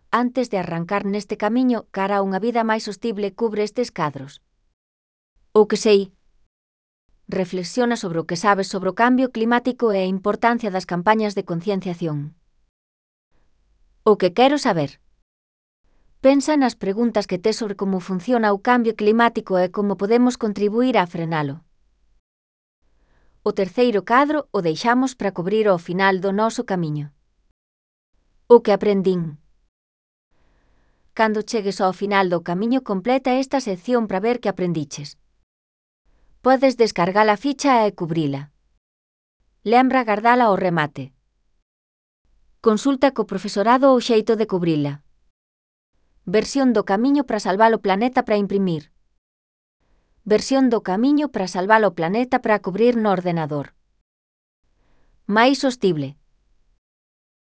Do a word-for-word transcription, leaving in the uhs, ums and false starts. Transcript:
antes de arrancar neste camiño cara a unha vida máis sostible cubre estes cadros? O que sei. Reflexiona sobre o que sabes sobre o cambio climático e a importancia das campañas de concienciación. O que quero saber. Pensa nas preguntas que tes sobre como funciona o cambio climático e como podemos contribuir a frenalo. O terceiro cadro o deixamos para cubrir ao final do noso camiño. O que aprendín. Cando chegues ao final do camiño completa esta sección para ver que aprendiches. Podes descargar a ficha e cubrila. Lembra gardala ao remate. Consulta co profesorado o xeito de cubrila. Versión do camiño para salvar o planeta para imprimir. Versión do camiño para salvar o planeta para cubrir no ordenador. Máis sostible.